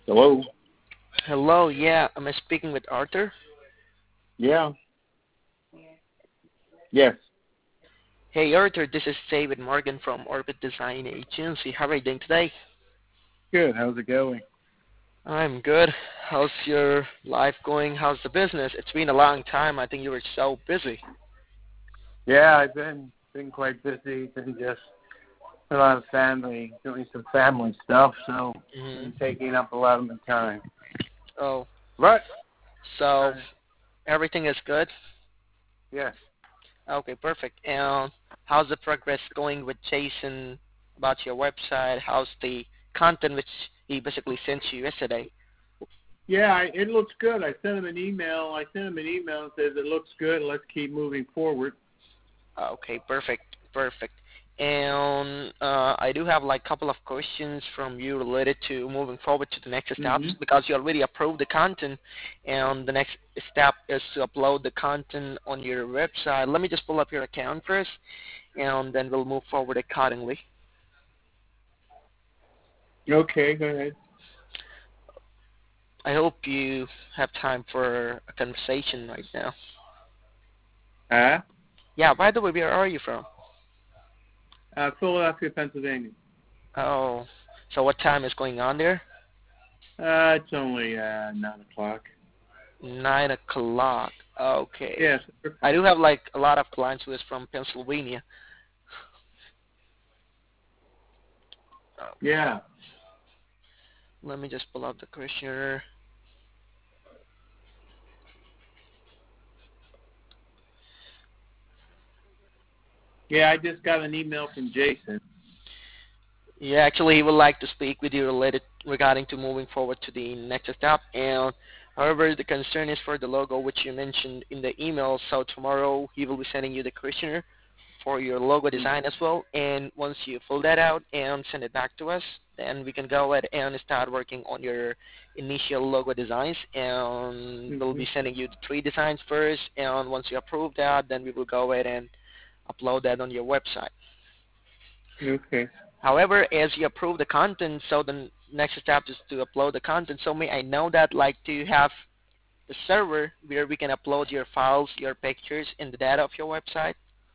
Hello? Hello, yeah, am I speaking with Arthur? Yeah. Yes. Hey Arthur, this is David Morgan from Orbit Design Agency. How are you doing today? Good. How's it going? I'm good. How's your life going? How's the business? It's been a long time. I think you were so busy. Yeah, I've been quite busy. Been just a lot of family, doing some family stuff, so been taking up a lot of my time. Oh, But so everything is good? yes. Okay, perfect. And how's the progress going with Jason about your website? How's the content which he basically sent you yesterday? Yeah, it looks good. I sent him an email. And says it looks good. Let's keep moving forward. Okay, perfect. And I do have like a couple of questions from you related to moving forward to the next steps because you already approved the content, and the next step is to upload the content on your website. Let me just pull up your account first, and then we'll move forward accordingly. Okay, go ahead. I hope you have time for a conversation right now. Huh? Yeah, by the way, where are you from? Philadelphia, Pennsylvania. Oh, so what time is going on there? It's only 9 o'clock. 9 o'clock. Okay. Yes. I do have like a lot of clients who is from Pennsylvania. Yeah. Let me just pull out the questionnaire. Yeah, I just got an email from Jason. Yeah, actually, he would like to speak with you related regarding to moving forward to the next step. And however, the concern is for the logo, which you mentioned in the email. So tomorrow he will be sending you the questionnaire for your logo design as well. And once you fill that out and send it back to us, then we can go ahead and start working on your initial logo designs. And we'll be sending you the 3 designs first. And once you approve that, then we will go ahead and upload that on your website. Okay. However, as you approve the content, so the next step is to upload the content. So may I know that, like, do you have the server where we can upload your files, your pictures, and the data of your website?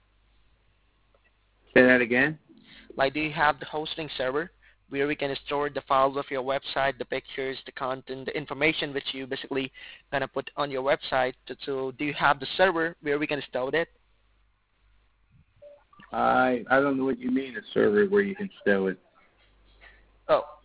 Say that again? Like, do you have the hosting server where we can store the files of your website, the pictures, the content, the information which you basically gonna put on your website? So do you have the server where we can store it? I don't know what you mean, a server where you can stow it. Oh,